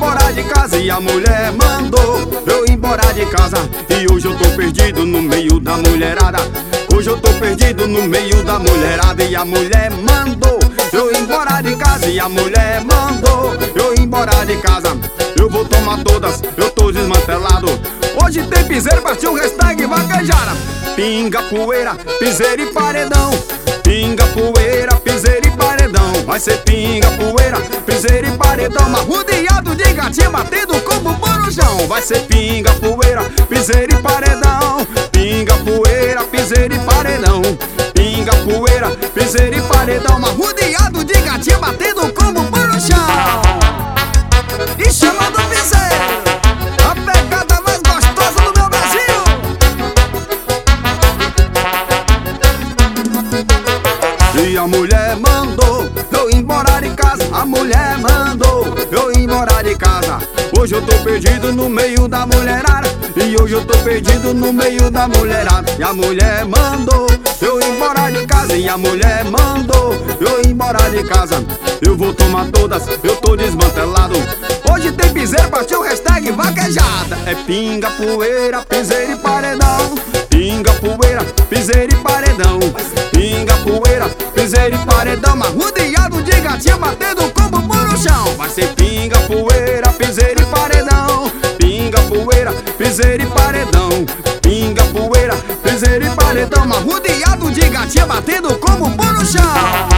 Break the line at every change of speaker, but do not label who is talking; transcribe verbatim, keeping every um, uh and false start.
embora de casa e a mulher mandou eu ir embora de casa. E hoje eu tô perdido no meio da mulherada. Hoje eu tô perdido no meio da mulherada. E a mulher mandou eu ir embora de casa. E a mulher mandou eu ir embora de casa. Eu vou tomar todas, eu tô desmantelado. Hoje tem piseiro, partiu, hashtag vaquejada. Pinga, poeira, piseiro e paredão. Pinga, poeira, piseiro e paredão. Vai ser pinga, poeira, piseiro e paredão. Mas rodeado de gatinho batendo como por no chão. Vai ser pinga, poeira, piseiro e paredão. Pinga, poeira, piseiro e paredão. Pinga, poeira, piseiro e paredão. Mas rodeado de gatinho batendo como por no chão. E chama do piseiro, a pegada mais gostosa do meu Brasil. E a mulher mandou eu ir embora de casa. A mulher mandou eu ir embora de casa. Hoje eu tô perdido no meio da mulherada. E hoje eu tô perdido no meio da mulherada. E a mulher mandou eu ir embora de casa. E a mulher mandou eu ir embora de casa. Eu vou tomar todas, eu tô desmantelado. Hoje tem piseiro, partiu, hashtag vaquejada. É pinga, poeira, piseiro e paredão. Pinga, poeira, piseiro e paredão. Pinga, poeira, piseiro e paredão. Mas rodeado de gatinho batendo como por no chão. Vai ser pinga, poeira, piseiro e paredão. Pinga, poeira, piseiro e paredão. Pinga, poeira, piseiro e paredão. Mas rodeado de gatinho batendo como por no chão.